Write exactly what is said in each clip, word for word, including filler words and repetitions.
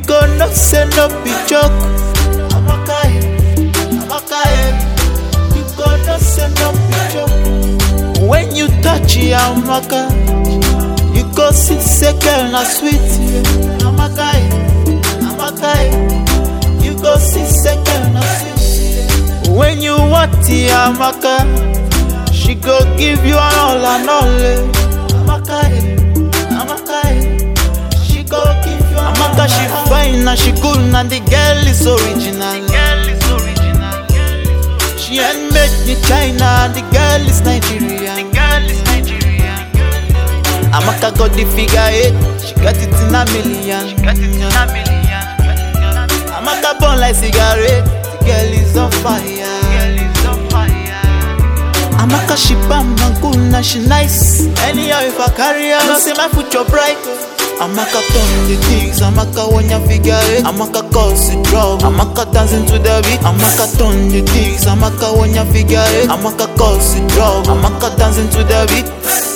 go no say no be joke. Amaka, eh, Amaka, eh. You go no say no be joke. When you touch it, Amaka, you go see say girl na sweet. Yeah. Amaka, eh, Amaka, eh. You go see say girl na sweet. Yeah. When you want it, Amaka, she go give you all and all. Eh. Amaka, eh, Amaka, eh. She go give you all. Amaka, she fine and she cool and the girl is original. The girl is original. She ain't made in China and the girl is Nigerian. The girl is Nigerian. Amaka got the figure eight, she got it in a million. She got it in a million. Amaka born like cigarette, the girl is on fire. The girl is on fire. Amaka she bam and cool and she nice. Anyhow if I carry her, no say my future bright. Amaka turn the things, Amaka when you figure it. Amaka cause the drug, Amaka dancing to the beat. Amaka turn the things, Amaka when you figure it. Amaka cause the drug, Amaka dancing to the beat.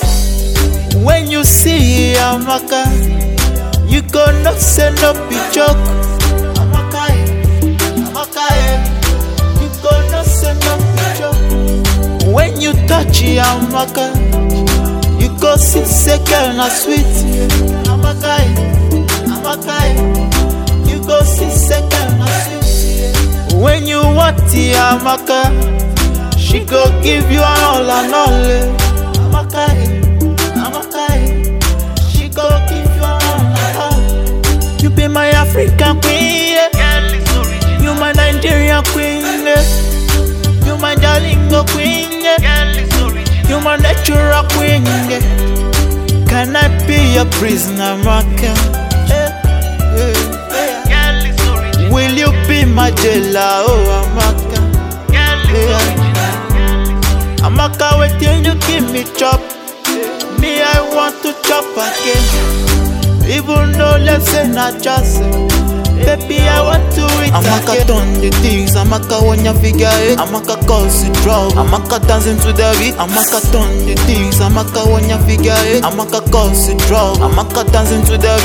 When you see Amaka, you go no say no be joke. Amaka, eh, Amaka, eh. You go no say no be joke. When you touch it, Amaka, you go see say girl na sweet. Yeah. Amaka, eh, Amaka, eh. You go see say girl na sweet. Yeah. When you want it, Amaka, she go give you all and all. Eh. Amaka, eh, Amaka, eh. She go give you all and all. You be my African queen, yeah. Girl is original. You my Nigerian queen, yeah. You my Jalingo queen, yeah. Girl is original. You my natural queen, yeah. Can I be your prisoner, Amaka? Yeah, yeah, yeah. Girl is original. Will you be my jailer, oh Amaka? Girl is yeah. Original. Amaka, wait till you give me chop. Me, I want to chop again. Even though let's say not just. Baby, I want to eat. Amaka again. Turn the things, Amaka when you figure it. Amaka cause the drug, Amaka dancing to the beat. Amaka turn the things, Amaka when you figure it. Amaka cause the drug, Amaka dancing to the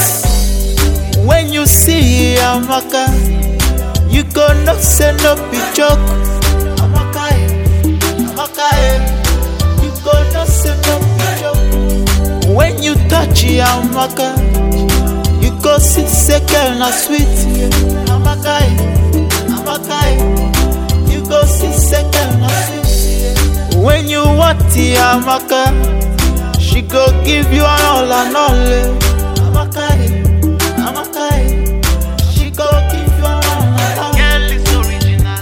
beat. When you see Amaka, you go no say no be joke. Amaka, eh, Amaka, eh. You go no say no be joke. When you touch it, Amaka, you go see say girl na sweet. Yeah. Amaka, eh, Amaka, eh. You go see say girl na sweet. Yeah. When you want it, Amaka, she go give you all and all. Eh. Amaka, eh, Amaka, eh. She go give you all and all. Girl is original.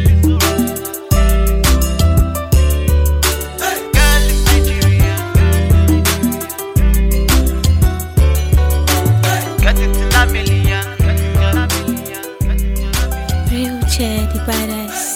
Girl is Nigerian. Got it in a million. Real J, the badass.